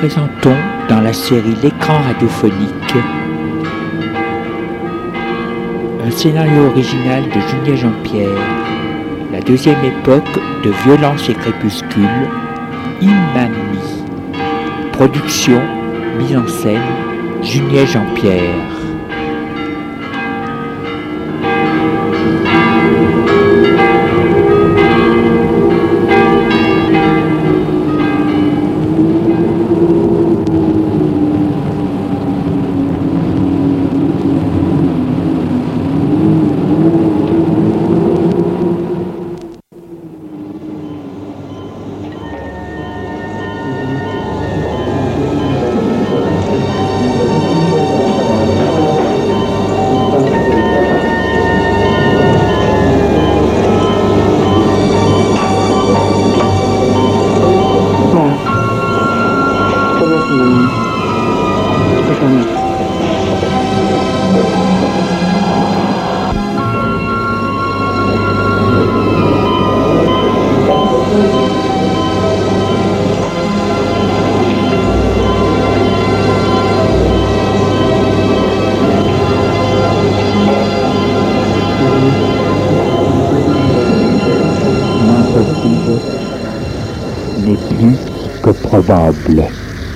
présentons dans la série L'écran radiophonique un scénario original de Julien Jean-Pierre, la deuxième époque de Violence et Crépuscule, Imami. Production, mise en scène, Julien Jean-Pierre. N'est plus que probable.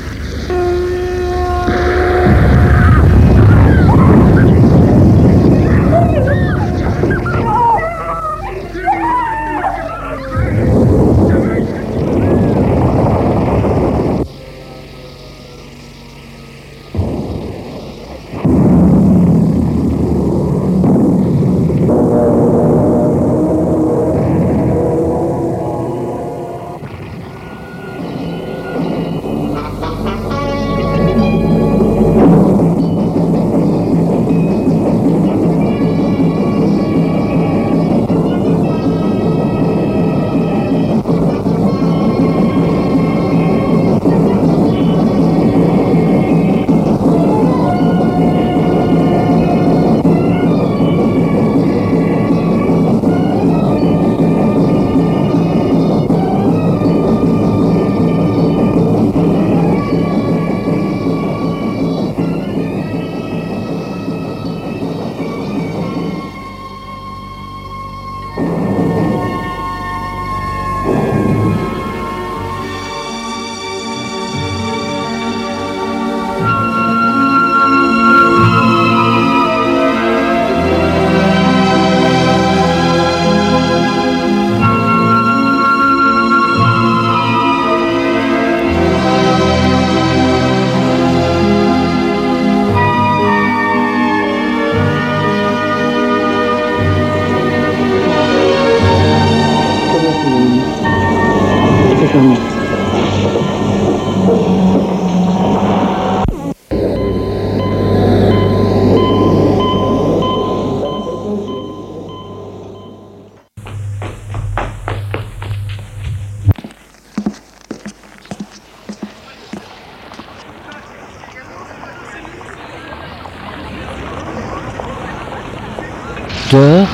Dehors,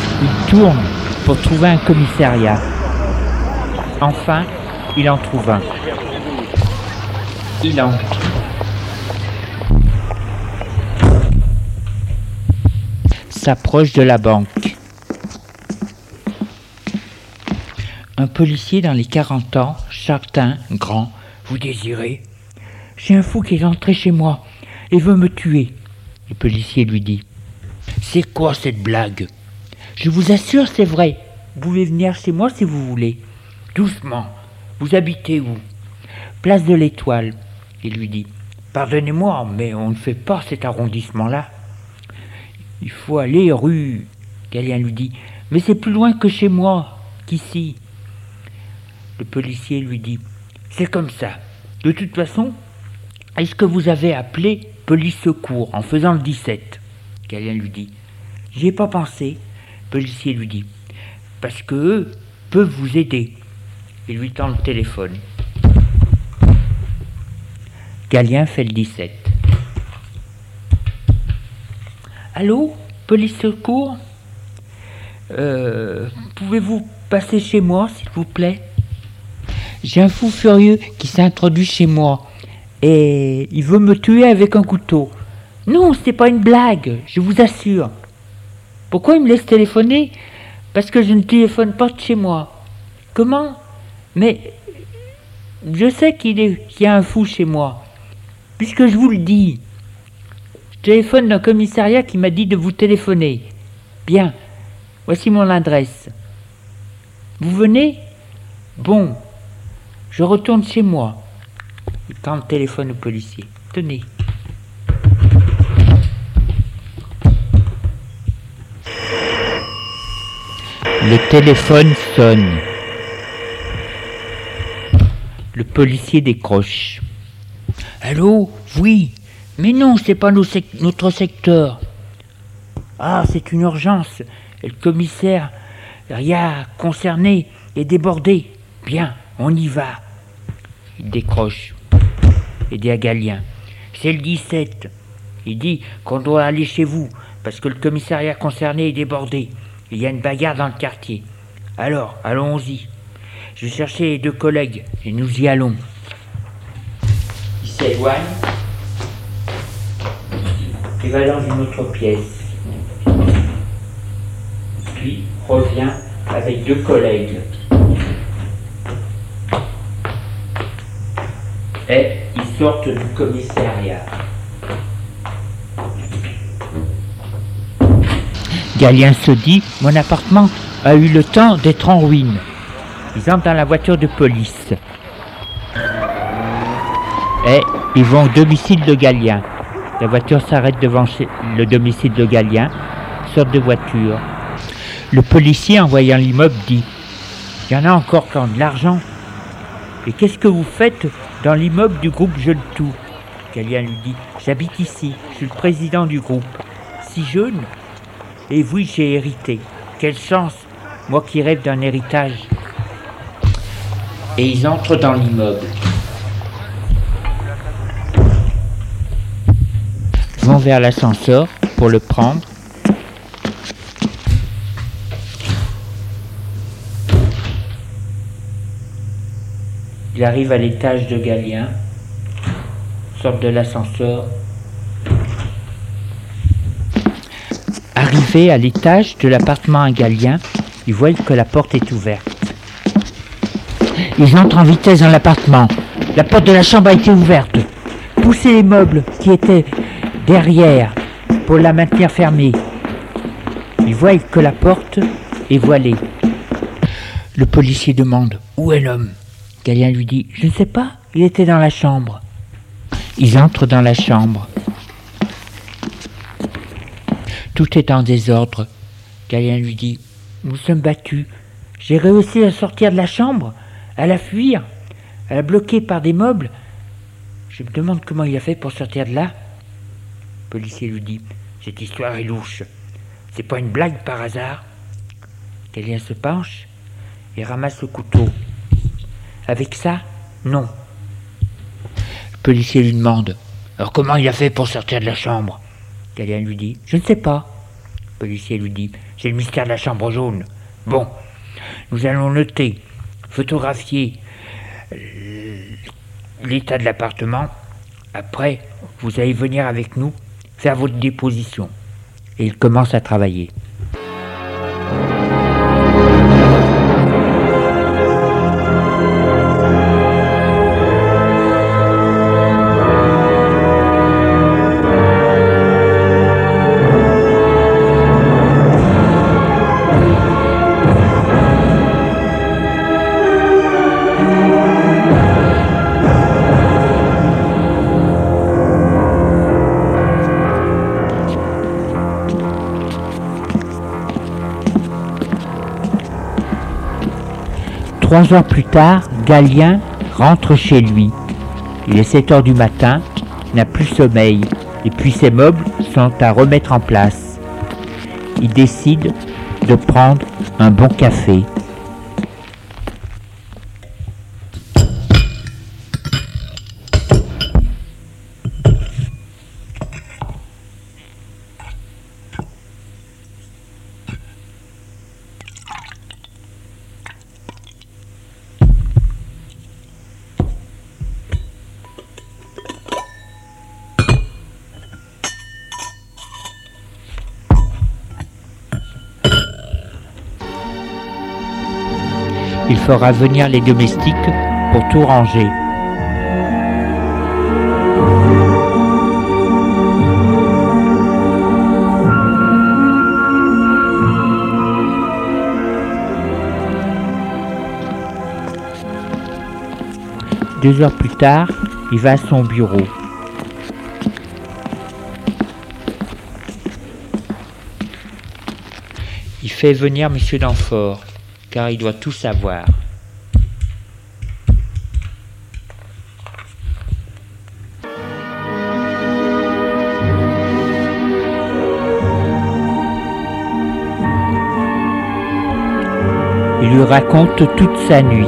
il tourne pour trouver un commissariat. Enfin, il en trouve un. Il entre. S'approche de la banque. Un policier dans les 40 ans, châtain, grand. Vous désirez ? J'ai un fou qui est entré chez moi et veut me tuer. Le policier lui dit. C'est quoi cette blague ? Je vous assure, c'est vrai. Vous pouvez venir chez moi si vous voulez. Doucement. Vous habitez où ? Place de l'Étoile. Il lui dit. Pardonnez-moi, mais on ne fait pas cet arrondissement-là. Il faut aller rue. Galien lui dit. Mais c'est plus loin que chez moi, qu'ici. Le policier lui dit. C'est comme ça. De toute façon, est-ce que vous avez appelé police secours en faisant le 17 ? Galien lui dit. J'y ai pas pensé. Le policier lui dit. Parce que eux peuvent vous aider. Il lui tend le téléphone. Galien fait le 17. Allô, police secours ? Pouvez-vous passer chez moi, s'il vous plaît ? J'ai un fou furieux qui s'est introduit chez moi et il veut me tuer avec un couteau. Non, c'est pas une blague, je vous assure. Pourquoi il me laisse téléphoner? Parce que je ne téléphone pas de chez moi. Comment? Mais je sais qu'il y a un fou chez moi, puisque je vous le dis. Je téléphone d'un commissariat qui m'a dit de vous téléphoner. Bien, voici mon adresse. Vous venez? Bon, je retourne chez moi. Il tend le téléphone au policier. Tenez. Le téléphone sonne. Le policier décroche. Allô? Oui. Mais non, c'est pas notre secteur. Ah, c'est une urgence. Et le commissaire concerné est débordé. Bien, on y va. Il décroche. Il dit à Galien. C'est le 17. Il dit qu'on doit aller chez vous parce que le commissariat concerné est débordé. Il y a une bagarre dans le quartier. Alors, allons-y. Je vais chercher les 2 collègues et nous y allons. Il s'éloigne. Il va dans une autre pièce. Puis revient avec 2 collègues. Et ils sortent du commissariat. Galien se dit, mon appartement a eu le temps d'être en ruine. Ils entrent dans la voiture de police. Et ils vont au domicile de Galien. La voiture s'arrête devant le domicile de Galien, sort de voiture. Le policier, en voyant l'immeuble, dit « Il y en a encore qui ont de l'argent. Et qu'est-ce que vous faites dans l'immeuble du groupe Jeune Tout ?» Galien lui dit « J'habite ici, je suis le président du groupe. Si jeune ? Et oui, j'ai hérité. Quelle chance, moi qui rêve d'un héritage. » Et ils entrent dans l'immeuble. Ils vont vers l'ascenseur pour le prendre. Il arrive à l'étage de Galien, sort de l'ascenseur. Arrivé à l'étage de l'appartement à Galien, ils voient que la porte est ouverte. Ils entrent en vitesse dans l'appartement. La porte de la chambre a été ouverte. Poussez les meubles qui étaient derrière pour la maintenir fermée. Ils voient que la porte est voilée. Le policier demande « Où est l'homme ?» Galien lui dit « Je ne sais pas, il était dans la chambre. » Ils entrent dans la chambre. Tout est en désordre. Galien lui dit « Nous sommes battus. J'ai réussi à sortir de la chambre, à la fuir, à la bloquer par des meubles. Je me demande comment il a fait pour sortir de là. » Le policier lui dit « Cette histoire est louche. C'est pas une blague par hasard. » Galien se penche et ramasse le couteau. « Avec ça, non. » Le policier lui demande « Alors comment il a fait pour sortir de la chambre ?» Galien lui dit « Je ne sais pas. » Le policier lui dit « C'est le mystère de la chambre jaune. Bon, nous allons noter, photographier l'état de l'appartement. Après, vous allez venir avec nous faire votre déposition. » Et il commence à travailler. Trois heures plus tard, Galien rentre chez lui. Il est 7 heures du matin, il n'a plus sommeil, et puis ses meubles sont à remettre en place. Il décide de prendre un bon café. fera venir les domestiques pour tout ranger. Deux heures plus tard, il va à son bureau. Il fait venir M. Danfort, car il doit tout savoir. Il lui raconte toute sa nuit.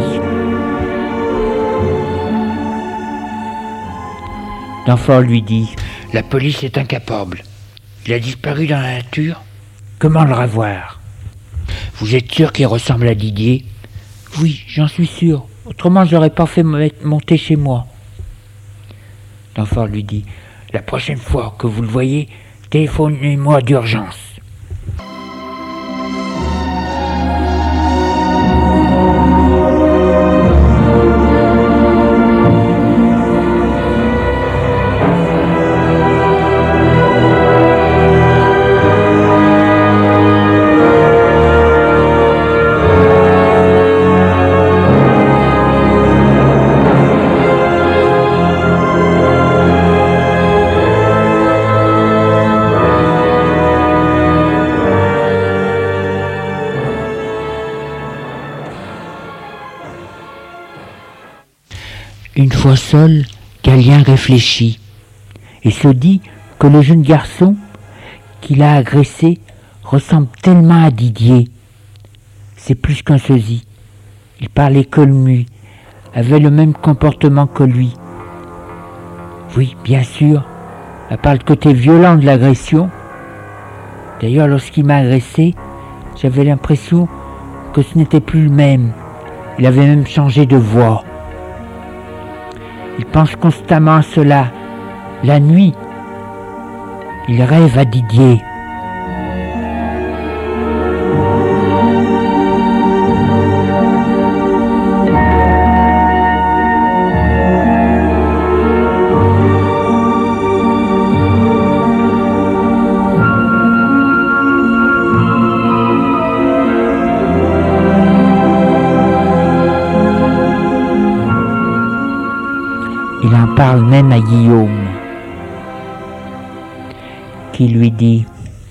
Danfort lui dit « La police est incapable. Il a disparu dans la nature. Comment le revoir ? Vous êtes sûr qu'il ressemble à Didier ? Oui, j'en suis sûr. Autrement, je l'aurais pas fait monter chez moi. » Danfort lui dit « La prochaine fois que vous le voyez, téléphonez-moi d'urgence. » Une fois seul, Galien réfléchit et se dit que le jeune garçon qu'il a agressé ressemble tellement à Didier. C'est plus qu'un sosie. Il parlait comme lui, avait le même comportement que lui. Oui, bien sûr, à part le côté violent de l'agression. D'ailleurs, lorsqu'il m'a agressé, j'avais l'impression que ce n'était plus le même. Il avait même changé de voix. Il pense constamment à cela. La nuit, il rêve à Didier. Il en parle même à Guillaume, qui lui dit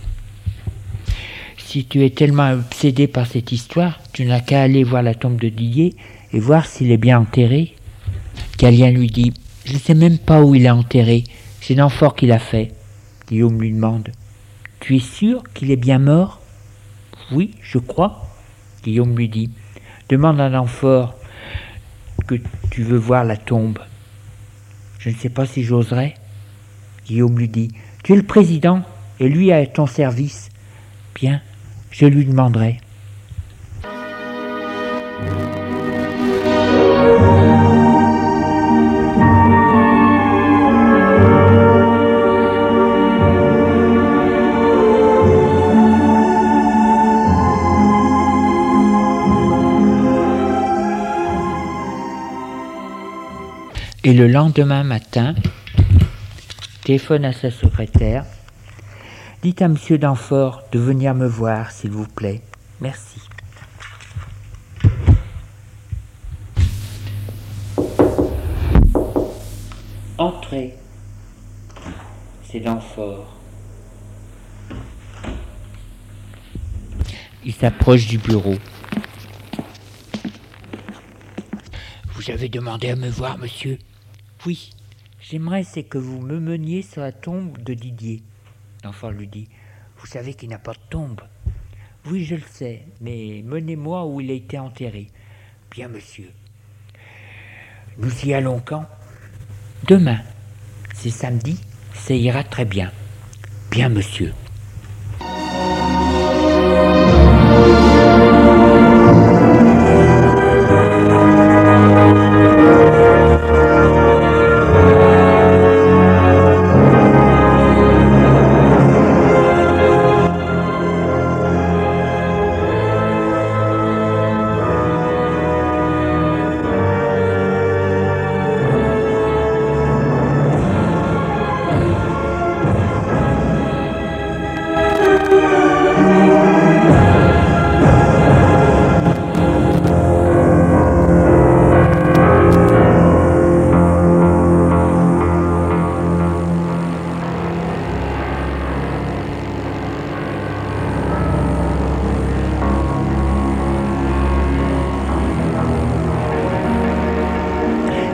« Si tu es tellement obsédé par cette histoire, tu n'as qu'à aller voir la tombe de Didier et voir s'il est bien enterré. » Galien lui dit « Je ne sais même pas où il est enterré, c'est Danfort qui l'a fait. » Guillaume lui demande « Tu es sûr qu'il est bien mort ?»« Oui, je crois. » Guillaume lui dit « Demande à Danfort que tu veux voir la tombe. » Je ne sais pas si j'oserais. Guillaume lui dit « Tu es le président et lui est à ton service. » Bien, je lui demanderai. Et le lendemain matin, téléphone à sa secrétaire. « Dites à M. Danfort de venir me voir, s'il vous plaît. Merci. » Entrez. C'est Danfort. Il s'approche du bureau. « Vous avez demandé à me voir, monsieur ? » « Oui, j'aimerais c'est que vous me meniez sur la tombe de Didier. » Danfort lui dit « Vous savez qu'il n'a pas de tombe. »« Oui, je le sais, mais menez-moi où il a été enterré. »« Bien, monsieur. »« Nous y allons quand ? » ?»« Demain. C'est samedi, ça ira très bien. »« Bien, monsieur. »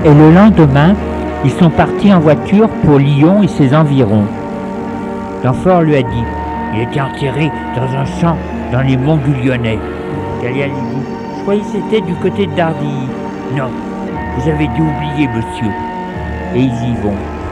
Et le lendemain, ils sont partis en voiture pour Lyon et ses environs. Danfort lui a dit « Il était enterré dans un champ dans les monts du Lyonnais. » Gallia lui dit « Je croyais que c'était du côté de Dardilly. »« Non, vous avez dû oublier, monsieur. » Et ils y vont.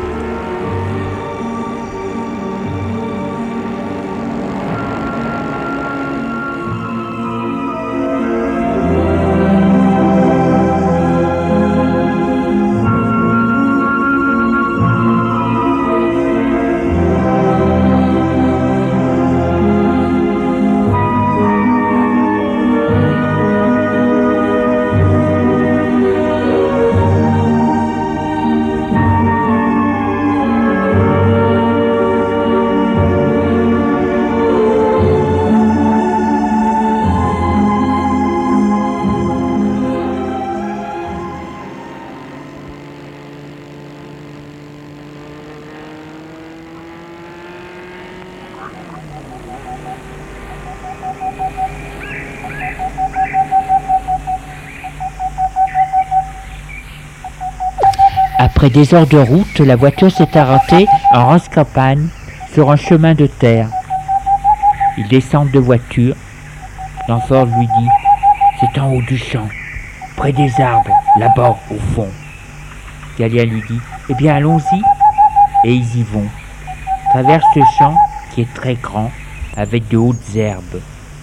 Après des heures de route, la voiture s'est arrêtée en rance-campagne sur un chemin de terre. Ils descendent de voiture. Danfort lui dit « C'est en haut du champ, près des arbres, là-bas au fond. » Gallia lui dit « Eh bien allons-y. » Et ils y vont. Traversent ce champ qui est très grand, avec de hautes herbes.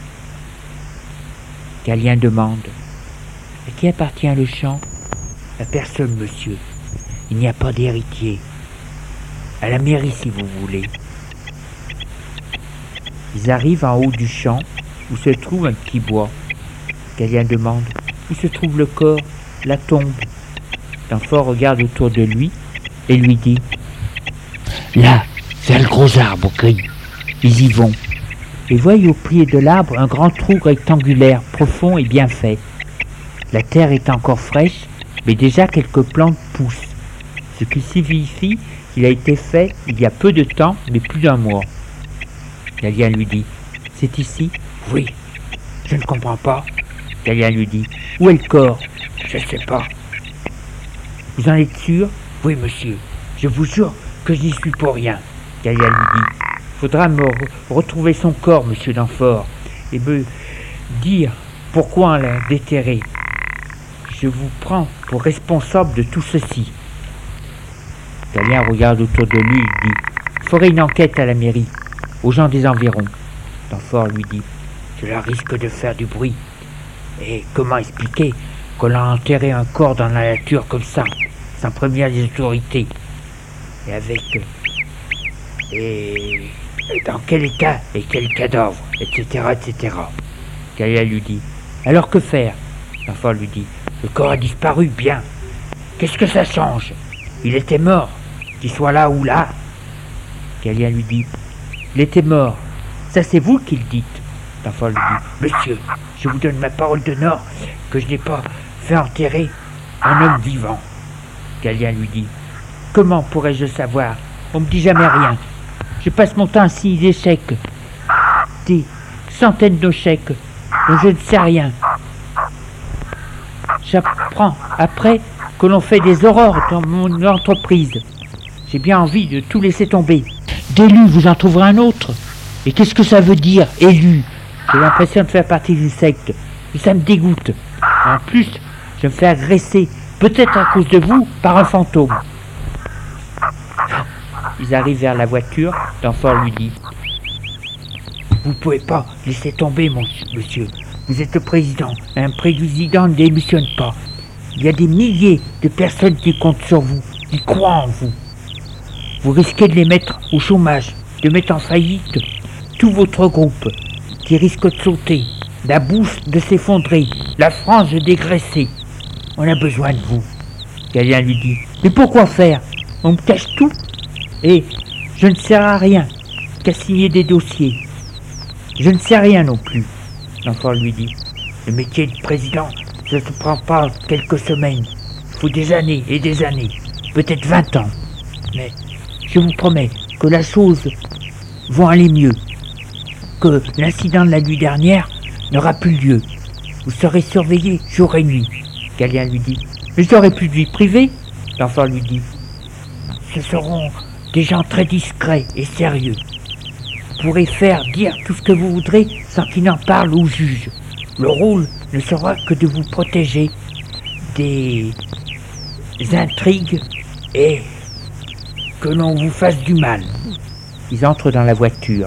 Gallia demande « À qui appartient le champ ?»« À personne, monsieur. Il n'y a pas d'héritier. À la mairie, si vous voulez. » Ils arrivent en haut du champ, où se trouve un petit bois. Gallia demande « Où se trouve le corps, la tombe ?» Danfort regarde autour de lui et lui dit « Là, c'est le gros arbre gris. » Ils y vont. Et voient au pied de l'arbre un grand trou rectangulaire, profond et bien fait. La terre est encore fraîche, mais déjà quelques plantes poussent. Ce qui signifie qu'il a été fait il y a peu de temps, mais plus d'un mois. Gallia lui dit « C'est ici ?»« Oui. »« Je ne comprends pas. » Gallia lui dit « Où est le corps ?»« Je ne sais pas. »« Vous en êtes sûr ?»« Oui, monsieur. Je vous jure que je n'y suis pour rien. » Gallia lui dit « Faudra me retrouver son corps, monsieur Danfort, et me dire pourquoi on l'a déterré. Je vous prends pour responsable de tout ceci. » Gallia regarde autour de lui et dit « Ferai une enquête à la mairie, aux gens des environs. » Danfort lui dit « Cela risque de faire du bruit. Et comment expliquer qu'on a enterré un corps dans la nature comme ça, sans prévenir les autorités? Et avec... Et dans quel état et quel cadavre, etc., etc. » Gallia lui dit « Alors que faire ?» Danfort lui dit « Le corps a disparu, bien. Qu'est-ce que ça change? Il était mort. Qu'il soit là ou là. » Gallia lui dit « Il était mort. Ça c'est vous qui le dites. » Danfort lui dit « Monsieur, je vous donne ma parole d'honneur que je n'ai pas fait enterrer un homme vivant. » Gallia lui dit « Comment pourrais-je savoir? On me dit jamais rien. Je passe mon temps à signer des chèques. Des centaines de chèques dont je ne sais rien. J'apprends après que l'on fait des horreurs dans mon entreprise. J'ai bien envie de tout laisser tomber. D'élu, vous en trouverez un autre. Et qu'est-ce que ça veut dire, élu? J'ai l'impression de faire partie d'une secte. Et ça me dégoûte. En plus, je me fais agresser, peut-être à cause de vous, par un fantôme. » Ils arrivent vers la voiture. Danfort lui dit « Vous ne pouvez pas laisser tomber, monsieur. Vous êtes le président. Un président ne démissionne pas. Il y a des milliers de personnes qui comptent sur vous, qui croient en vous. Vous risquez de les mettre au chômage, de mettre en faillite tout votre groupe, qui risque de sauter, la bourse de s'effondrer, la France de dégraisser. On a besoin de vous. » Gallia lui dit « Mais pourquoi faire? On me cache tout et je ne sers à rien qu'à signer des dossiers. Je ne sais rien non plus. » Danfort lui dit « Le métier de président, ça ne se prend pas quelques semaines. Il faut des années et des années, peut-être 20 ans. Mais je vous promets que la chose va aller mieux, que l'incident de la nuit dernière n'aura plus lieu. Vous serez surveillé jour et nuit. » Gallia lui dit « Mais j'aurai plus de vie privée. L'enfant lui dit: ce seront des gens très discrets et sérieux. Vous pourrez faire dire tout ce que vous voudrez sans qu'ils n'en parlent au juge. Le rôle ne sera que de vous protéger des intrigues et que l'on vous fasse du mal. Ils entrent dans la voiture.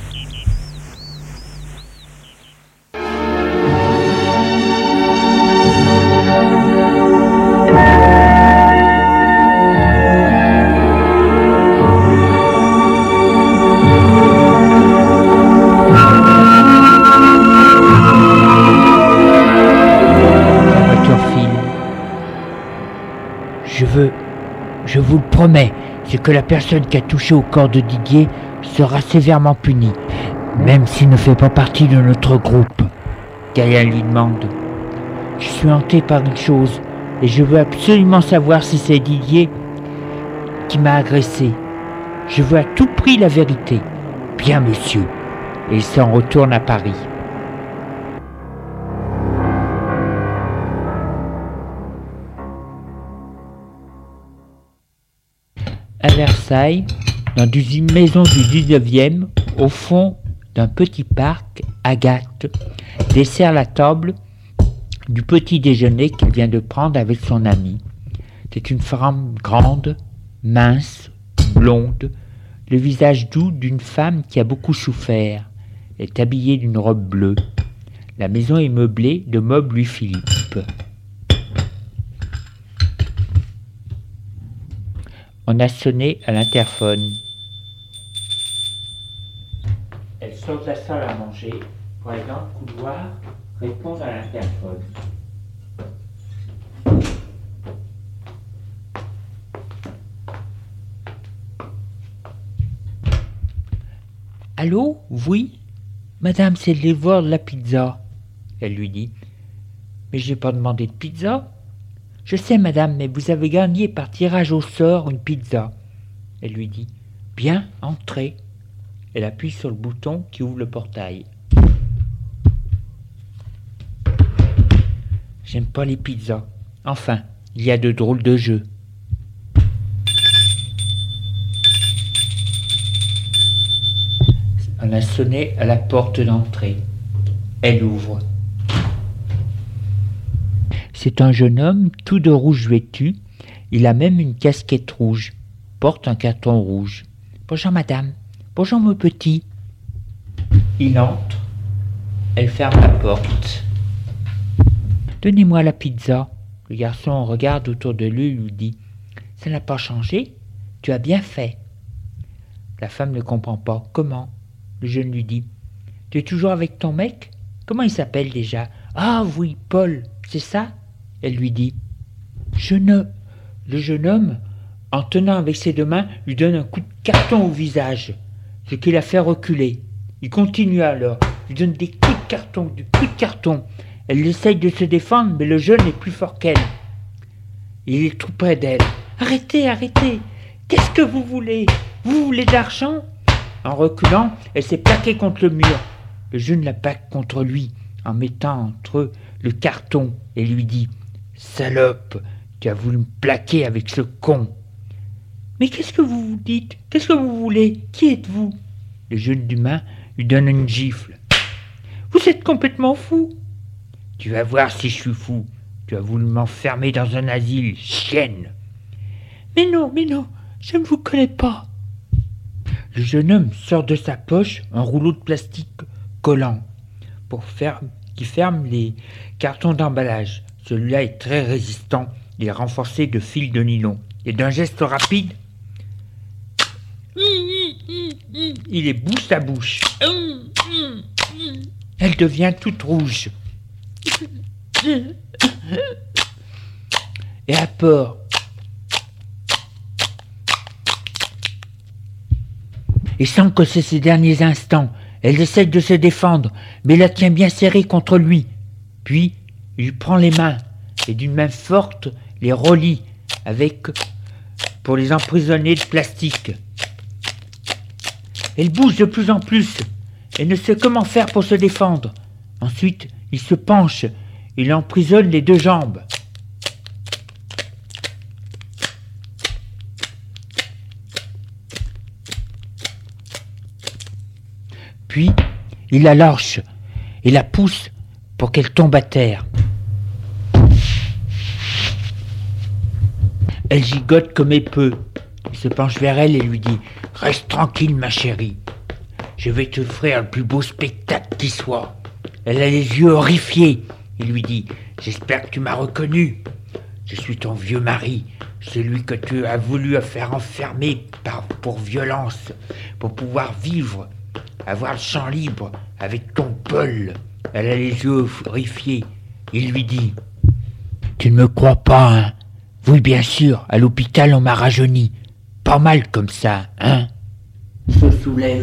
Je vous le promets, c'est que la personne qui a touché au corps de Didier sera sévèrement punie, même s'il ne fait pas partie de notre groupe. Gaïa lui demande: je suis hanté par une chose, et je veux absolument savoir si c'est Didier qui m'a agressé. Je veux à tout prix la vérité. Bien, monsieur. Et il s'en retourne à Paris. À Versailles, dans une maison du 19e, au fond d'un petit parc, Agathe dessert la table du petit déjeuner qu'elle vient de prendre avec son amie. C'est une femme grande, mince, blonde, le visage doux d'une femme qui a beaucoup souffert. Elle est habillée d'une robe bleue. La maison est meublée de meubles Louis-Philippe. On a sonné à l'interphone. Elle sort de la salle à manger pour aller dans le couloir répondre à l'interphone. Allô, oui? Madame, c'est le livreur de la pizza. Elle lui dit: mais j'ai pas demandé de pizza. Je sais, madame, mais vous avez gagné par tirage au sort une pizza. Elle lui dit: bien, entrez. Elle appuie sur le bouton qui ouvre le portail. J'aime pas les pizzas. Enfin, il y a de drôles de jeux. On a sonné à la porte d'entrée. Elle ouvre. C'est un jeune homme tout de rouge vêtu. Il a même une casquette rouge. Porte un carton rouge. Bonjour madame. Bonjour mon petit. Il entre. Elle ferme la porte. Donnez-moi la pizza. Le garçon regarde autour de lui et lui dit: ça n'a pas changé. Tu as bien fait. La femme ne comprend pas. Comment? Le jeune lui dit: tu es toujours avec ton mec? Comment il s'appelle déjà? Ah oui, Paul, c'est ça? Elle lui dit: Le jeune homme, en tenant avec ses deux mains, lui donne un coup de carton au visage, ce qui la fait reculer. Il continue alors, lui donne des coups de carton. Elle essaye de se défendre, mais le jeune est plus fort qu'elle. Il est tout près d'elle. Arrêtez! Qu'est-ce que vous voulez? Vous voulez de l'argent? En reculant, elle s'est plaquée contre le mur. Le jeune la plaque contre lui, en mettant entre eux le carton, et lui dit: salope, tu as voulu me plaquer avec ce con. Mais qu'est-ce que vous vous dites? Qu'est-ce que vous voulez? Qui êtes-vous? Le jeune humain lui donne une gifle. Vous êtes complètement fou. Tu vas voir si je suis fou. Tu as voulu m'enfermer dans un asile, chienne. Mais non, je ne vous connais pas. Le jeune homme sort de sa poche un rouleau de plastique collant qui ferme les cartons d'emballage. Celui-là est très résistant. Il est renforcé de fils de nylon. Et d'un geste rapide, il est bouche à bouche. Elle devient toute rouge. Et à peur. Et sent que c'est ses derniers instants. Elle essaie de se défendre, mais la tient bien serrée contre lui. Puis, il lui prend les mains et d'une main forte les relie pour les emprisonner de plastique. Elle bouge de plus en plus et ne sait comment faire pour se défendre. Ensuite, il se penche et l'emprisonne les deux jambes. Puis, il la lâche et la pousse pour qu'elle tombe à terre. Elle gigote comme elle peut. Il se penche vers elle et lui dit « Reste tranquille, ma chérie. Je vais t'offrir le plus beau spectacle qui soit. » Elle a les yeux horrifiés. Il lui dit « J'espère que tu m'as reconnu. Je suis ton vieux mari, celui que tu as voulu faire enfermer pour violence, pour pouvoir vivre, avoir le champ libre avec ton Paul. » Elle a les yeux horrifiés. Il lui dit « Tu ne me crois pas, hein? Oui, bien sûr, à l'hôpital on m'a rajeuni. Pas mal comme ça, hein ?» Il se soulève.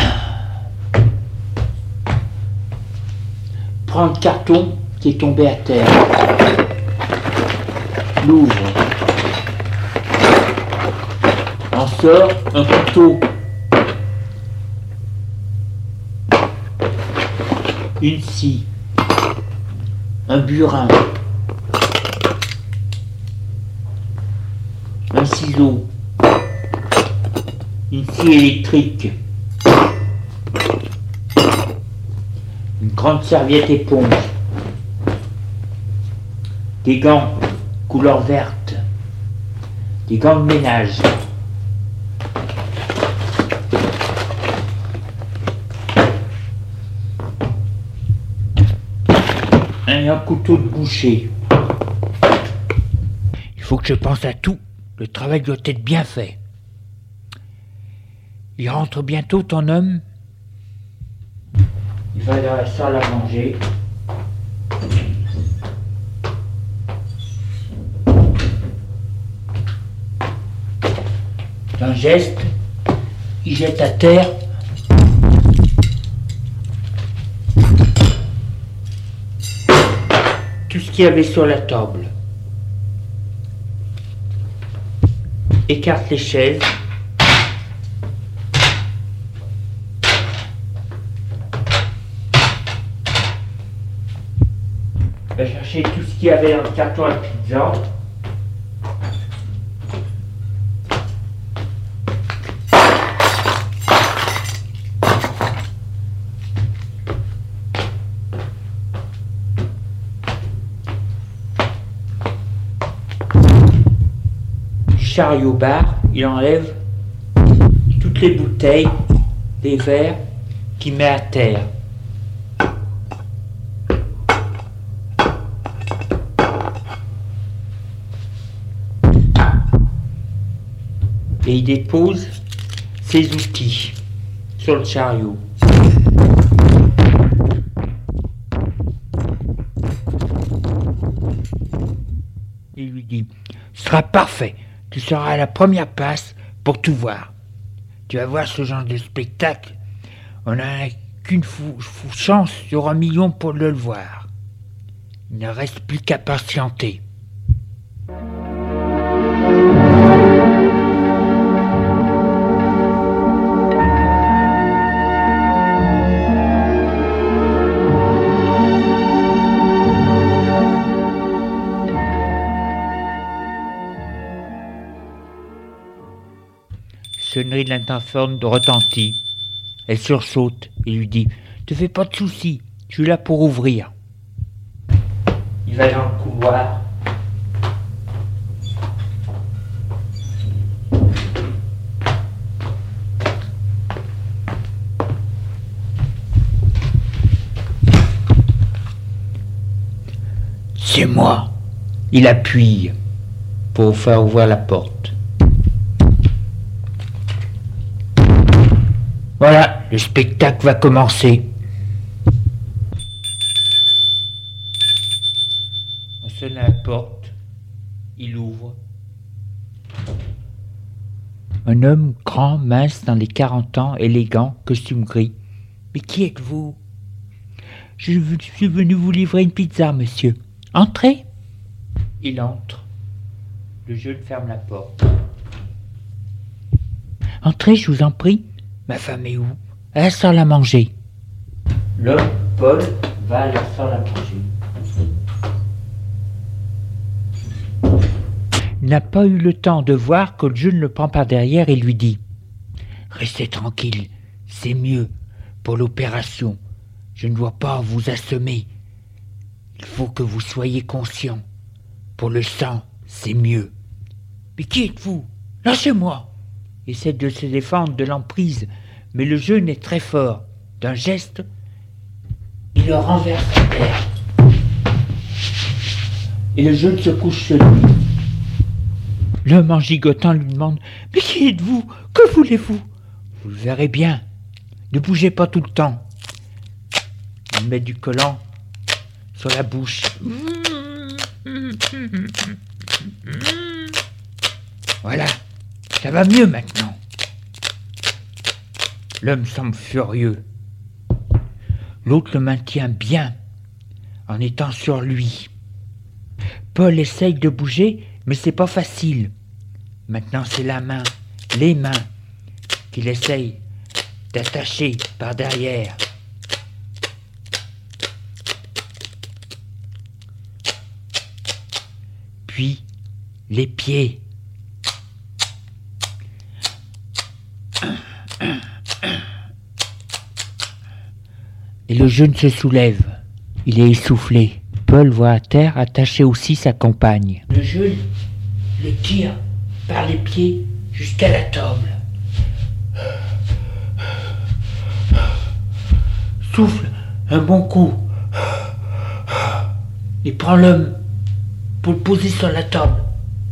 Prend le carton qui est tombé à terre. L'ouvre. En sort un couteau. Une scie. Un burin. Un ciseau. Une scie électrique. Une grande serviette éponge. Des gants couleur verte. Des gants de ménage. Un couteau de boucher. Il faut que je pense à tout. Le travail doit être bien fait. Il rentre bientôt, ton homme. Il va dans la salle à manger. D'un geste, il jette à terre tout ce qu'il y avait sur la table. Écarte les chaises. Va chercher tout ce qu'il y avait dans le carton à pizza. Chariot bar, il enlève toutes les bouteilles, les verres qu'il met à terre. Et il dépose ses outils sur le chariot. Il lui dit « Ce sera parfait. Tu seras à la première place pour tout voir. Tu vas voir ce genre de spectacle. On n'a qu'une chance sur 1 million pour le voir. Il ne reste plus qu'à patienter. » Sonnerie de l'interphone retentit. Elle sursaute et lui dit « Te fais pas de soucis, je suis là pour ouvrir. » Il va dans le couloir. C'est moi. Il appuie pour faire ouvrir la porte. Voilà, le spectacle va commencer. On sonne à la porte. Il ouvre. Un homme grand, mince, dans les 40 ans, élégant, costume gris. « Mais qui êtes-vous ? » « Je suis venu vous livrer une pizza, monsieur. Entrez !» Il entre. Le jeune ferme la porte. « Entrez, je vous en prie. Ma femme est où ? À la salle à manger. » L'homme, Paul, va à la salle à manger. Il n'a pas eu le temps de voir que le jeune le prend par derrière et lui dit « Restez tranquille, c'est mieux. pour l'opération. Je ne dois pas vous assommer. Il faut que vous soyez conscient. Pour le sang, c'est mieux. Mais qui êtes-vous? Lâchez-moi! Essaie de se défendre de l'emprise, mais le jeune est très fort. D'un geste, il le renverse à terre. Et le jeune se couche sur lui. L'homme en gigotant lui demande « Mais qui êtes-vous? Que voulez-vous » ? Vous le verrez bien. Ne bougez pas tout le temps. Il met du collant sur la bouche. Voilà, ça va mieux maintenant. L'homme semble furieux. L'autre le maintient bien, en étant sur lui. Paul essaye de bouger, mais c'est pas facile. Maintenant, c'est les mains, qu'il essaye d'attacher par derrière. Puis, les pieds. Et le jeune se soulève. Il est essoufflé. Paul voit à terre attacher aussi sa compagne. Le jeune le tire par les pieds jusqu'à la table. Souffle un bon coup. Il prend l'homme pour le poser sur la table.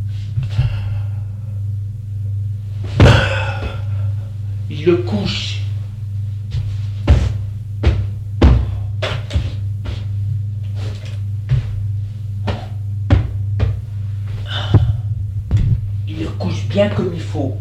Il le couche. Il le couche bien comme il faut.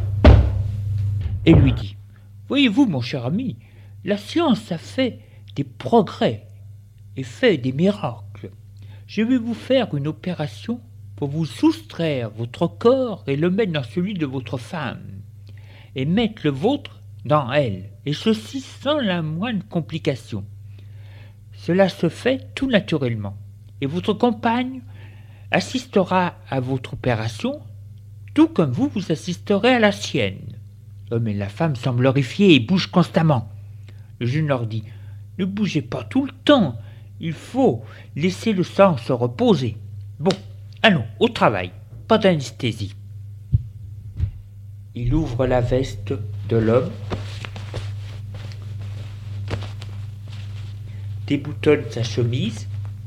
Et lui dit, « Voyez-vous, mon cher ami, la science a fait des progrès et fait des miracles. Je vais vous faire une opération pour vous soustraire votre corps et le mettre dans celui de votre femme, et mettre le vôtre dans elle, et ceci sans la moindre complication. Cela se fait tout naturellement, et votre compagne assistera à votre opération, tout comme vous assisterez à la sienne. » L'homme et la femme semblent horrifiés et bougent constamment. Le jeune leur dit, « Ne bougez pas tout le temps, il faut laisser le sang se reposer. Bon, allons, au travail, pas d'anesthésie. » Il ouvre la veste de l'homme, déboutonne sa chemise,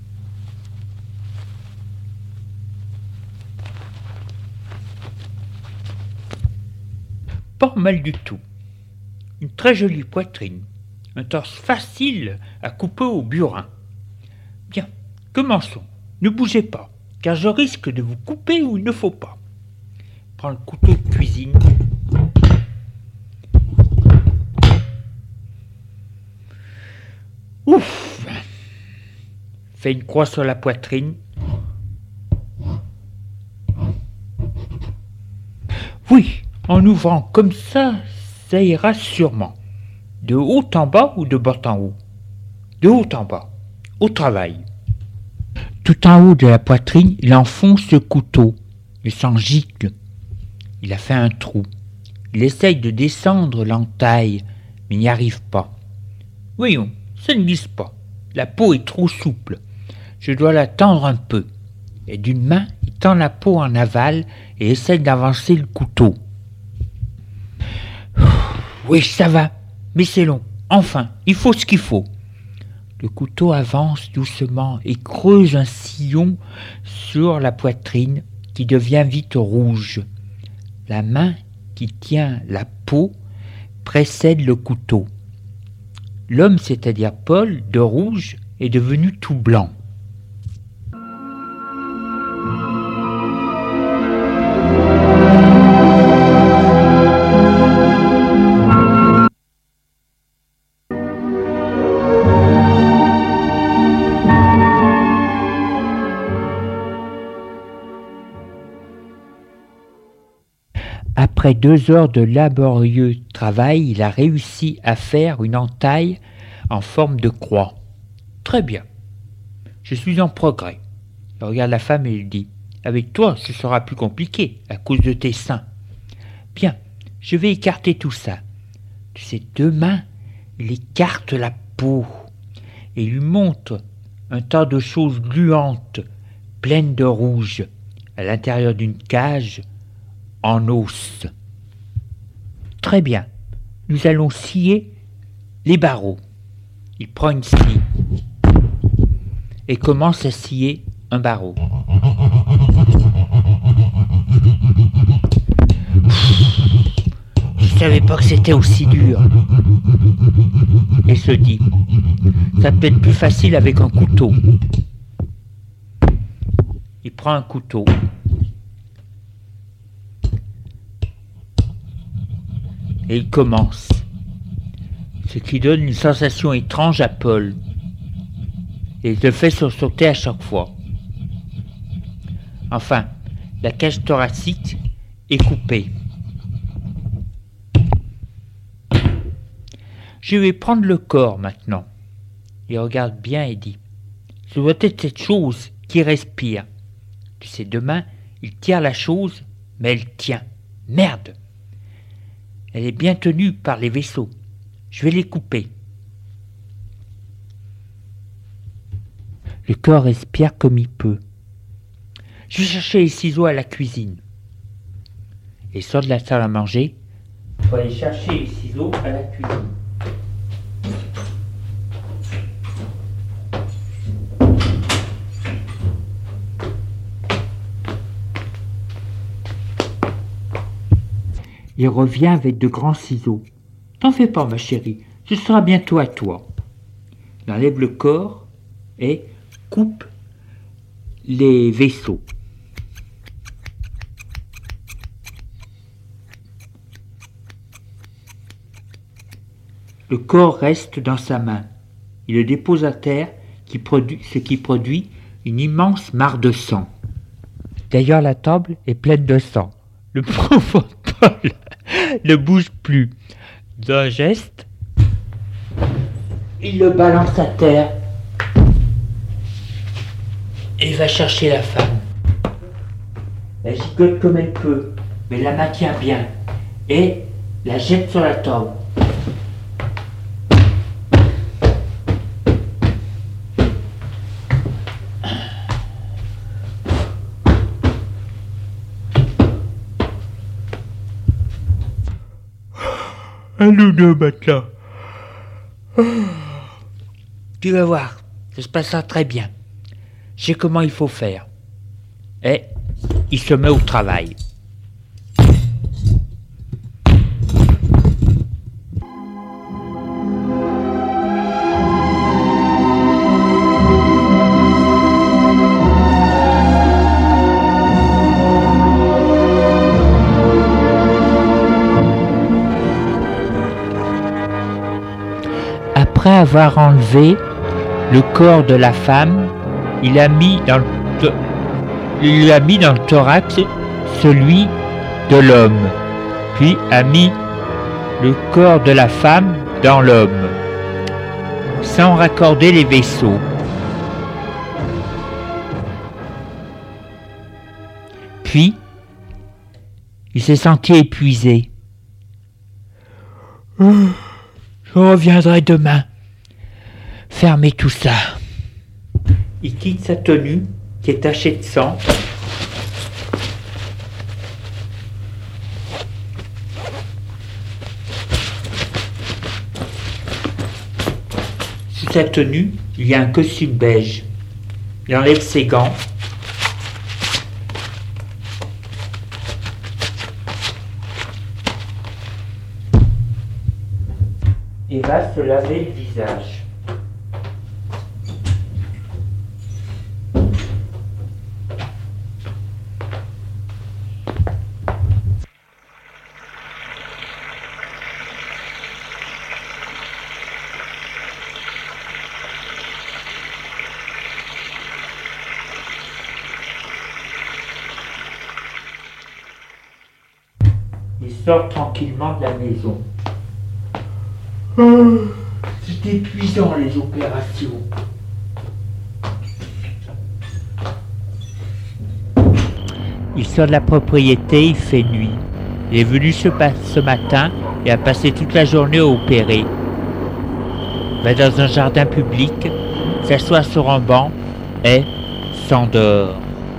pas mal du tout, une très jolie poitrine, un torse facile à couper au burin. Bien, commençons, ne bougez pas, car je risque de vous couper où il ne faut pas. Prends le couteau de cuisine. Ouf! Fais une croix sur la poitrine. Oui, en ouvrant comme ça ira sûrement. De haut en bas ou de bas en haut? De haut en bas. Au travail. Tout en haut de la poitrine, il enfonce le couteau. Le sang gicle. Il a fait un trou. Il essaye de descendre l'entaille, mais n'y arrive pas. Voyons, ça ne glisse pas. La peau est trop souple. Je dois la tendre un peu. Et d'une main, il tend la peau en aval et essaye d'avancer le couteau. Oui, ça va, mais c'est long. Enfin, il faut ce qu'il faut. Le couteau avance doucement et creuse un sillon sur la poitrine qui devient vite rouge. La main qui tient la peau précède le couteau. L'homme, c'est-à-dire Paul, de rouge, est devenu tout blanc. Après 2 heures de laborieux travail, il a réussi à faire une entaille en forme de croix. Très bien, je suis en progrès. Il regarde la femme et lui dit, avec toi, ce sera plus compliqué à cause de tes seins. Bien, je vais écarter tout ça. De ses 2 mains, Il écarte la peau et lui montre un tas de choses gluantes, pleines de rouge, à l'intérieur d'une cage en os. Très bien, nous allons scier les barreaux. Il prend une scie et commence à scier un barreau. Je savais pas que c'était aussi dur. Il se dit, ça peut être plus facile avec un couteau. Il prend un couteau. Et il commence. Ce qui donne une sensation étrange à Paul. Et il le fait sursauter à chaque fois. Enfin, la cage thoracique est coupée. Je vais prendre le corps maintenant. Il regarde bien et dit, ce doit être cette chose qui respire. De ses deux mains, il tire la chose, mais elle tient. Merde! Elle est bien tenue par les vaisseaux. Je vais les couper. Le corps respire comme il peut. Je vais chercher les ciseaux à la cuisine. Il sort de la salle à manger pour aller chercher les ciseaux à la cuisine. Il revient avec de grands ciseaux. T'en fais pas, ma chérie, ce sera bientôt à toi. Il enlève le corps et coupe les vaisseaux. Le corps reste dans sa main. Il le dépose à terre, ce qui produit une immense mare de sang. D'ailleurs, la table est pleine de sang. Le pauvre Paul ne bouge plus. D'un geste, il le balance à terre et va chercher la femme. Elle gigote comme elle peut, mais la maintient bien et la jette sur la table. À nous deux maintenant. Tu vas voir, ça se passera très bien. Je sais comment il faut faire. Et il se met au travail. Après avoir enlevé le corps de la femme, il lui a mis dans le thorax celui de l'homme, puis a mis le corps de la femme dans l'homme, sans raccorder les vaisseaux. Puis, il s'est senti épuisé. Je reviendrai demain. Fermez tout ça. Il quitte sa tenue, qui est tachée de sang. Sous sa tenue, il y a un costume beige. Il enlève ses gants. Et va se laver le visage. Il sort tranquillement de la maison. C'est épuisant les opérations. Il sort de la propriété, il fait nuit. Il est venu ce matin et a passé toute la journée à opérer. va dans un jardin public, s'assoit sur un banc et s'endort.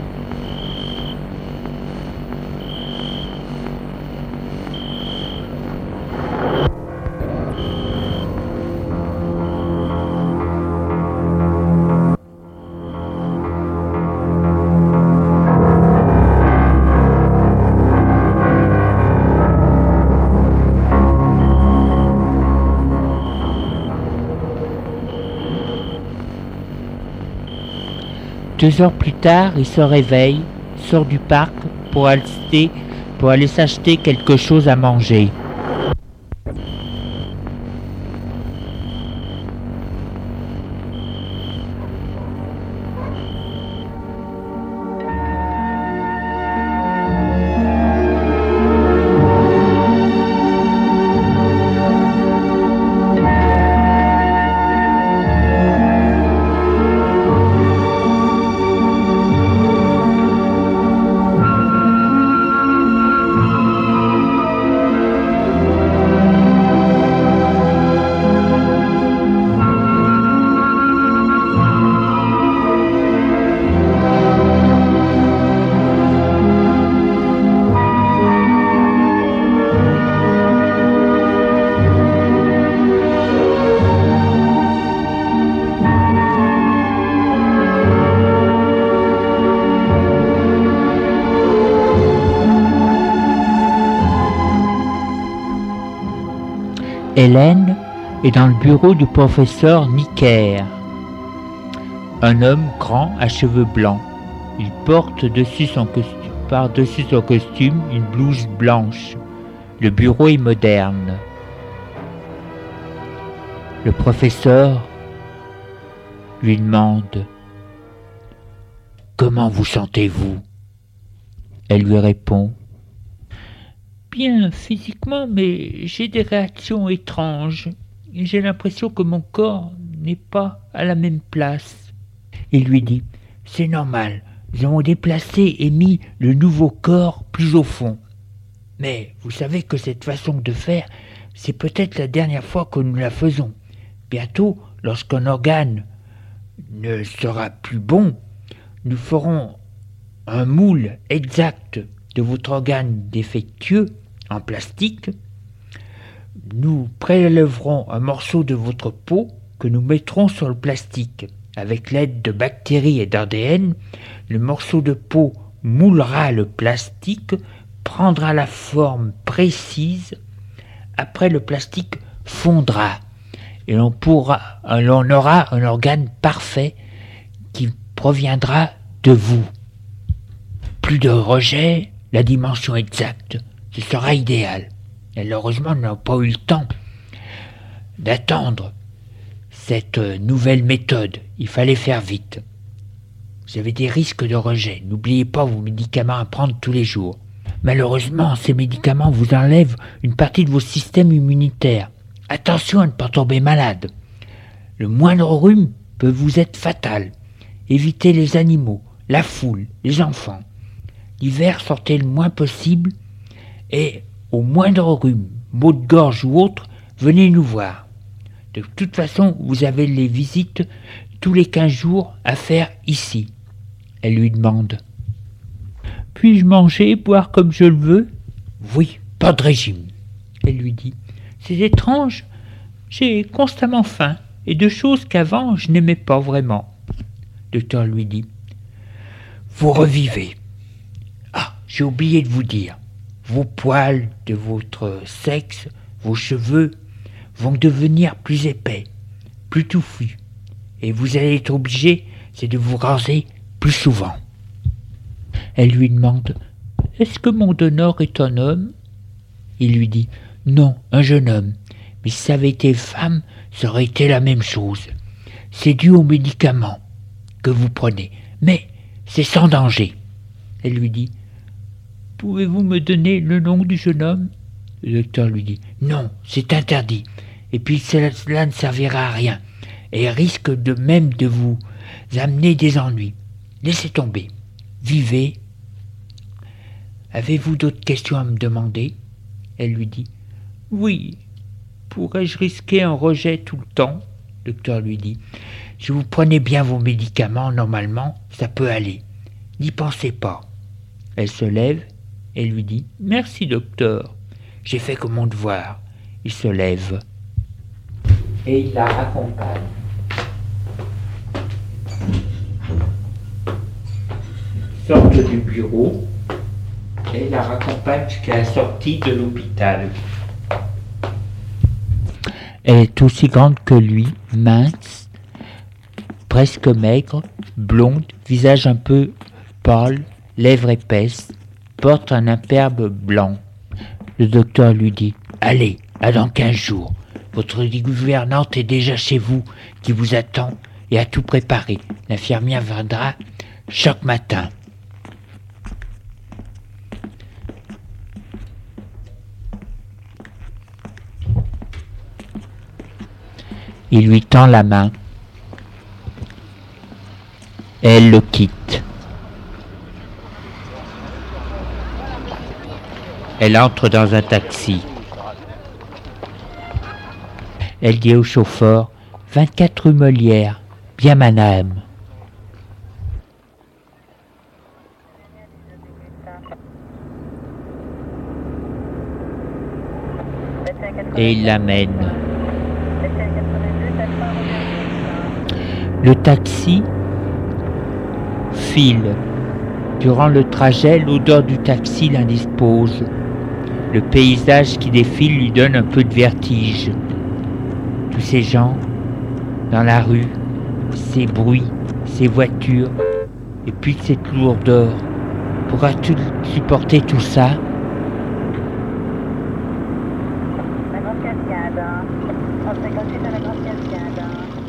Deux heures plus tard, il se réveille, sort du parc pour aller s'acheter quelque chose à manger. Hélène est dans le bureau du professeur Necker. Un homme grand à cheveux blancs. Il porte par-dessus son costume une blouse blanche. Le bureau est moderne. Le professeur lui demande « Comment vous sentez-vous » Elle lui répond « Bien physiquement, mais j'ai des réactions étranges. J'ai l'impression que mon corps n'est pas à la même place. » Il lui dit « C'est normal, nous avons déplacé et mis le nouveau corps plus au fond. Mais vous savez que cette façon de faire, c'est peut-être la dernière fois que nous la faisons. Bientôt, lorsqu'un organe ne sera plus bon, nous ferons un moule exact de votre organe défectueux en plastique. Nous prélèverons un morceau de votre peau que nous mettrons sur le plastique. Avec l'aide de bactéries et d'ADN, le morceau de peau moulera le plastique, prendra la forme précise. Après, le plastique fondra et l'on aura un organe parfait qui proviendra de vous. Plus de rejet, la dimension exacte. Ce sera idéal. Malheureusement, nous n'avons pas eu le temps d'attendre cette nouvelle méthode. Il fallait faire vite. Vous avez des risques de rejet. N'oubliez pas vos médicaments à prendre tous les jours. Malheureusement, ces médicaments vous enlèvent une partie de vos systèmes immunitaires. Attention à ne pas tomber malade. Le moindre rhume peut vous être fatal. Évitez les animaux, la foule, les enfants. L'hiver, sortez le moins possible et au moindre rhume, maux de gorge ou autre, venez nous voir. De toute façon, vous avez les visites tous les 15 jours à faire ici. Elle lui demande « Puis-je manger, boire comme je le veux ?»« Oui, pas de régime. » Elle lui dit « C'est étrange, j'ai constamment faim et de choses qu'avant je n'aimais pas vraiment. » Le docteur lui dit « Vous revivez. Ah, j'ai oublié de vous dire. Vos poils de votre sexe, vos cheveux vont devenir plus épais, plus touffus. Et vous allez être obligé, c'est de vous raser plus souvent. » Elle lui demande « Est-ce que mon donneur est un homme ?» Il lui dit « Non, un jeune homme. Mais si ça avait été femme, ça aurait été la même chose. C'est dû aux médicaments que vous prenez, mais c'est sans danger. » Elle lui dit « Pouvez-vous me donner le nom du jeune homme ?» Le docteur lui dit « Non, c'est interdit. Et puis cela ne servira à rien. Et risque même de vous amener des ennuis. Laissez tomber. Vivez. Avez-vous d'autres questions à me demander ?» Elle lui dit « Oui. Pourrais-je risquer un rejet tout le temps ? Le docteur lui dit. Si vous prenez bien vos médicaments, normalement, ça peut aller. N'y pensez pas. Elle se lève et lui dit « Merci, docteur. J'ai fait comme mon devoir. » Il se lève et il la raccompagne. Ils sortent du bureau et il la raccompagne jusqu'à la sortie de l'hôpital. Elle est aussi grande que lui, mince, presque maigre, blonde, visage un peu pâle, lèvres épaisses, porte un imperbe blanc. Le docteur lui dit « Allez, à dans 15 jours. Votre gouvernante est déjà chez vous, qui vous attend et a tout préparé. L'infirmière viendra chaque matin. » Il lui tend la main. Elle le quitte. Elle entre dans un taxi. Elle dit au chauffeur « 24 rue Molière, bien madame. » Et il l'amène. Le taxi file. Durant le trajet, l'odeur du taxi l'indispose. Le paysage qui défile lui donne un peu de vertige. Tous ces gens dans la rue, ces bruits, ces voitures, et puis cette lourdeur. Pourras-tu supporter tout ça? La Grande Cascade, en 58 à la Grande Cascade.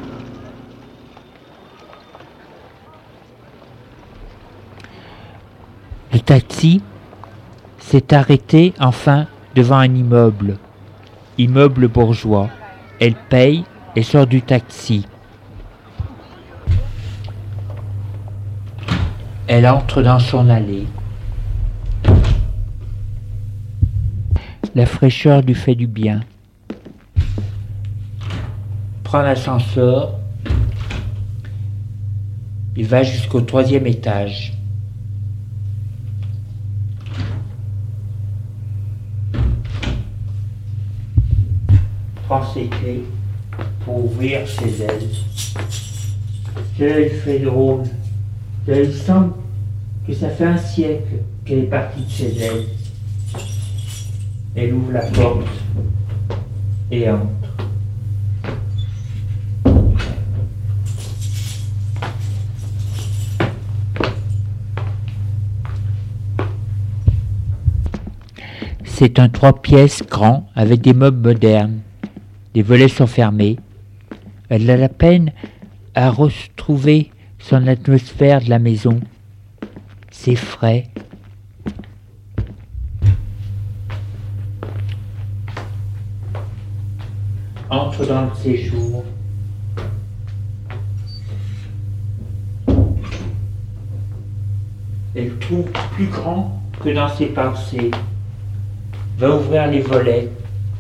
Le taxi s'est arrêté enfin devant un immeuble bourgeois. Elle paye et sort du taxi. Elle entre dans son allée. La fraîcheur lui fait du bien. Prend l'ascenseur. Il va jusqu'au 3e étage. Prend ses clés pour ouvrir ses ailes. Cela lui fait drôle. Cela lui semble que ça fait un siècle qu'elle est partie de ses ailes. Elle ouvre la porte et entre. C'est un 3 pièces grand avec des meubles modernes. Les volets sont fermés. Elle a la peine à retrouver son atmosphère de la maison. C'est frais. Entre dans le séjour. Elle trouve plus grand que dans ses pensées. Va ouvrir les volets.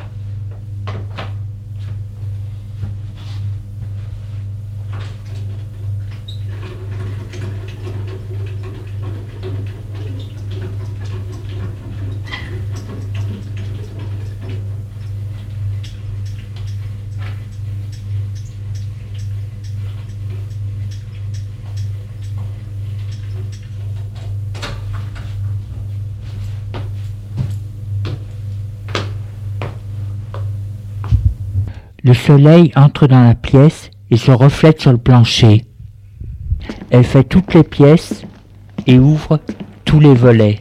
Le soleil entre dans la pièce et se reflète sur le plancher. Elle fait toutes les pièces et ouvre tous les volets.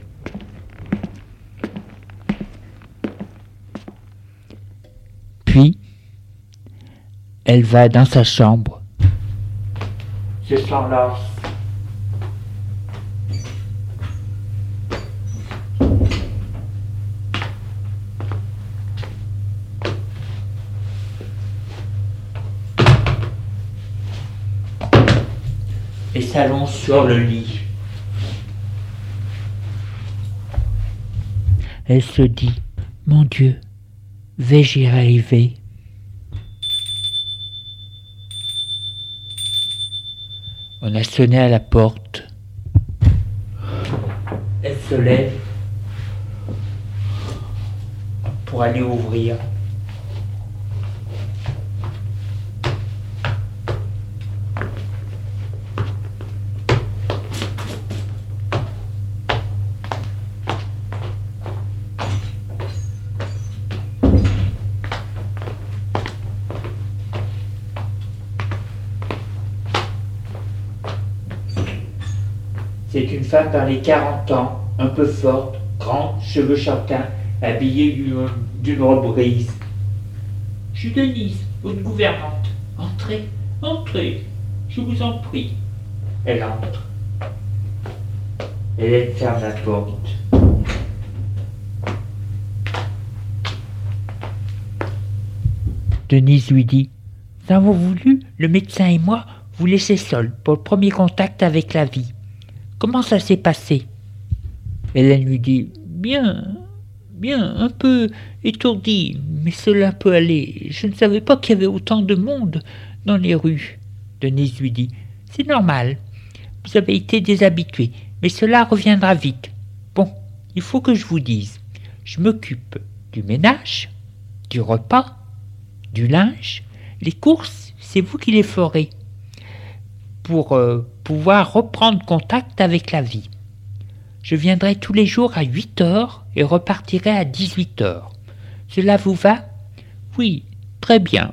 Puis, elle va dans sa chambre, se s'enlace. Et s'allonge sur le lit. Elle se dit, mon Dieu, vais-je y arriver? On a sonné à la porte. Elle se lève pour aller ouvrir. C'est une femme dans les 40 ans, un peu forte, grande, cheveux châtains, habillée d'une robe grise. « Je suis Denise, votre gouvernante. Entrez, entrez, je vous en prie. » Elle entre. Elle ferme la porte. Denise lui dit « Nous avons voulu, le médecin et moi, vous laisser seuls pour le premier contact avec la vie. Comment ça s'est passé ?» Hélène lui dit « Bien, un peu étourdie, mais cela peut aller. Je ne savais pas qu'il y avait autant de monde dans les rues. » Denise lui dit « C'est normal, vous avez été déshabitué, mais cela reviendra vite. Bon, il faut que je vous dise, je m'occupe du ménage, du repas, du linge, les courses, c'est vous qui les ferez. Pour pouvoir reprendre contact avec la vie. Je viendrai tous les jours à 8h et repartirai à 18h. Cela vous va ? Oui, très bien.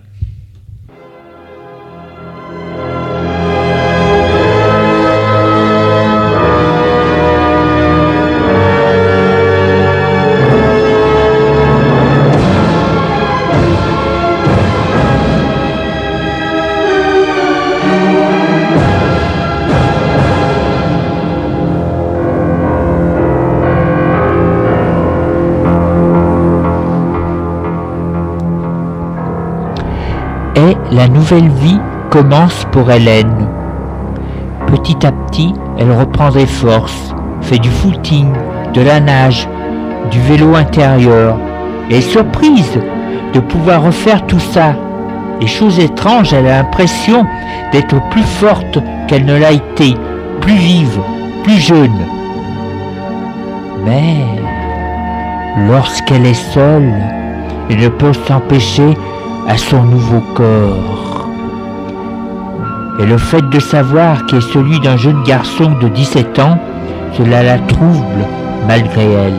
Et la nouvelle vie commence pour Hélène. Petit à petit, elle reprend des forces, fait du footing, de la nage, du vélo intérieur, et est surprise de pouvoir refaire tout ça. Et chose étrange, elle a l'impression d'être plus forte qu'elle ne l'a été, plus vive, plus jeune. Mais lorsqu'elle est seule, elle ne peut s'empêcher à son nouveau corps. Et le fait de savoir qu'il est celui d'un jeune garçon de 17 ans, cela la trouble malgré elle.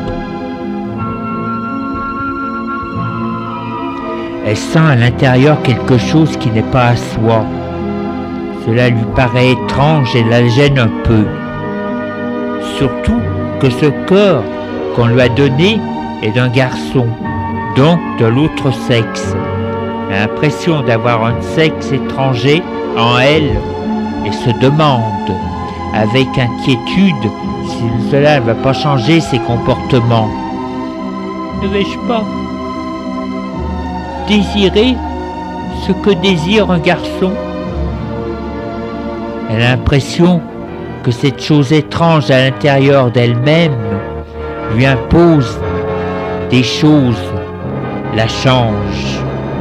Elle sent à l'intérieur quelque chose qui n'est pas à soi. Cela lui paraît étrange et la gêne un peu. Surtout que ce corps qu'on lui a donné est d'un garçon, donc de l'autre sexe. Elle a l'impression d'avoir un sexe étranger en elle et se demande avec inquiétude si cela ne va pas changer ses comportements. Ne vais-je pas désirer ce que désire un garçon? Elle a l'impression que cette chose étrange à l'intérieur d'elle-même lui impose des choses, la change.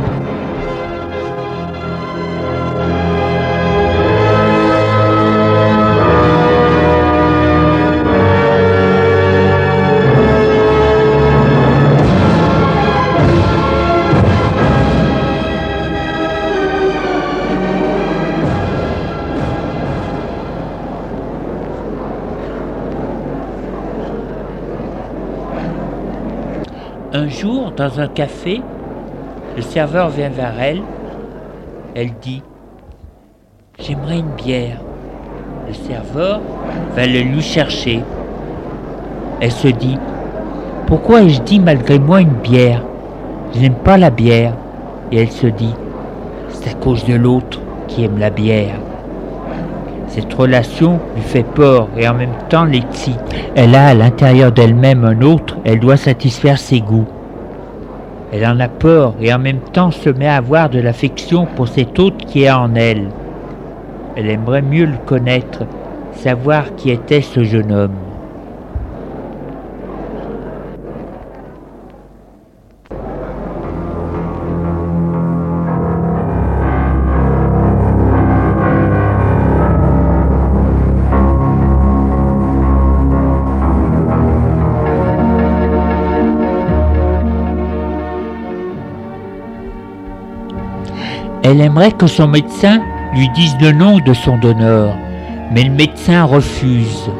Un jour, dans un café, le serveur vient vers elle. Elle dit « J'aimerais une bière ». Le serveur va le lui chercher. Elle se dit « Pourquoi ai-je dit malgré moi une bière? Je n'aime pas la bière. » Et elle se dit « C'est à cause de l'autre qui aime la bière. » Cette relation lui fait peur et en même temps l'excite. Elle a à l'intérieur d'elle-même un autre, elle doit satisfaire ses goûts. Elle en a peur et en même temps se met à avoir de l'affection pour cet autre qui est en elle. Elle aimerait mieux le connaître, savoir qui était ce jeune homme. Elle aimerait que son médecin lui dise le nom de son donneur, mais le médecin refuse.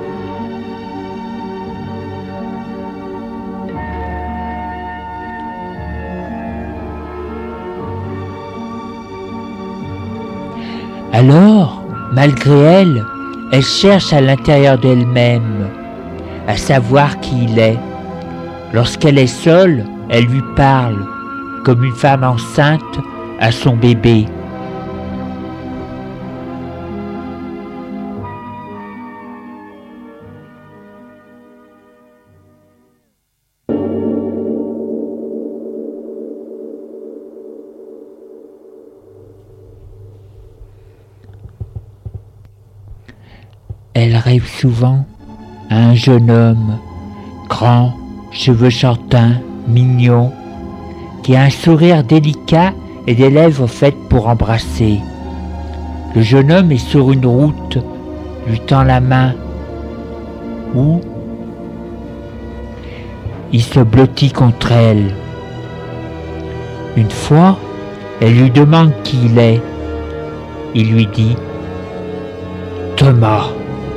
Alors, malgré elle, elle cherche à l'intérieur d'elle-même à savoir qui il est. Lorsqu'elle est seule, elle lui parle, comme une femme enceinte à son bébé. Elle rêve souvent à un jeune homme, grand, cheveux châtains, mignon, qui a un sourire délicat et des lèvres faites pour embrasser. Le jeune homme est sur une route, lui tend la main, ou il se blottit contre elle. Une fois, elle lui demande qui il est. Il lui dit « Thomas ».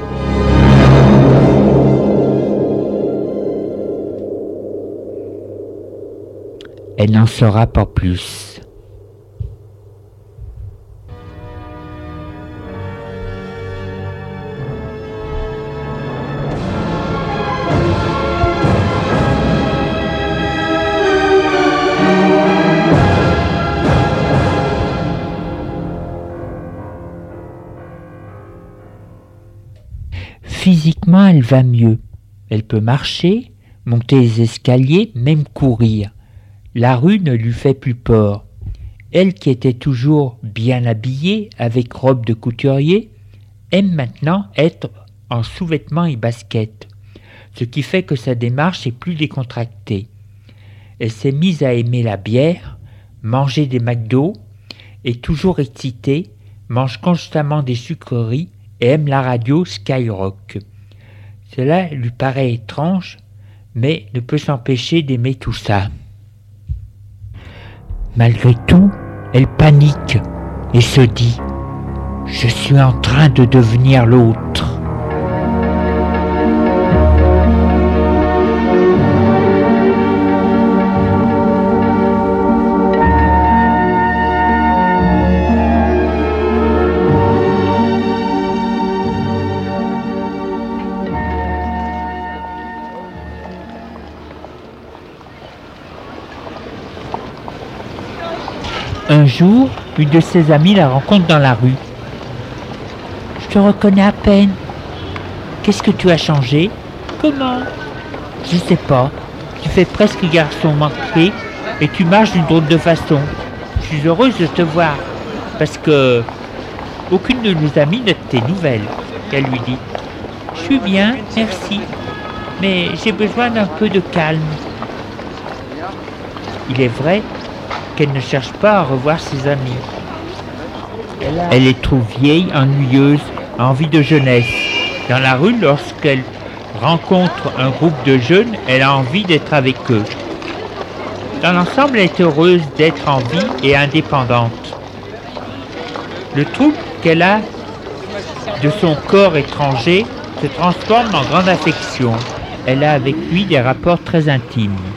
Elle n'en saura pas plus. Physiquement, elle va mieux. Elle peut marcher, monter les escaliers, même courir. La rue ne lui fait plus peur. Elle qui était toujours bien habillée avec robe de couturier, aime maintenant être en sous-vêtements et baskets, ce qui fait que sa démarche est plus décontractée. Elle s'est mise à aimer la bière, manger des McDo, est toujours excitée, mange constamment des sucreries et aime la radio Skyrock. Cela lui paraît étrange, mais ne peut s'empêcher d'aimer tout ça. Malgré tout, elle panique et se dit « Je suis en train de devenir l'autre ». Un jour, une de ses amies la rencontre dans la rue. « Je te reconnais à peine. Qu'est-ce que tu as changé ? Comment ? Je sais pas. Tu fais presque garçon manqué et tu marches d'une drôle de façon. Je suis heureuse de te voir parce que aucune de nos amies n'a de tes nouvelles. » Elle lui dit. « Je suis bien, merci, mais j'ai besoin d'un peu de calme. » Il est vrai qu'elle ne cherche pas à revoir ses amis. Elle les trouve vieilles, ennuyeuses, envie de jeunesse. Dans la rue, lorsqu'elle rencontre un groupe de jeunes, elle a envie d'être avec eux. Dans l'ensemble, elle est heureuse d'être en vie et indépendante. Le trouble qu'elle a de son corps étranger se transforme en grande affection. Elle a avec lui des rapports très intimes.